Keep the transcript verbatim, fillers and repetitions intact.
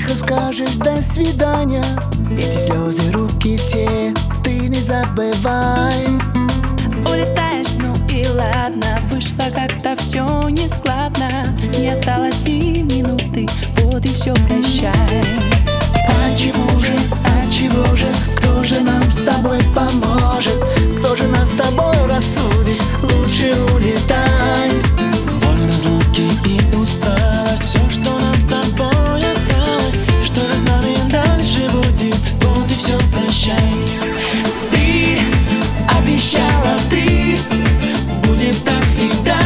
Тихо скажешь до свидания, эти слезы, руки те, ты не забывай. Улетаешь, ну и ладно, вышло как-то все нескладно. Не осталось ни минуты, вот и все, прощай. А чего же, а чего же, кто же нам с тобой поможет? Кто же нас с тобой рассудит? Лучше улетай. Боль разлуки и усталость, все, что нам с тобой осталось. Что же с нами дальше будет? Вот и все, прощай. Ты обещала, ты будет так всегда.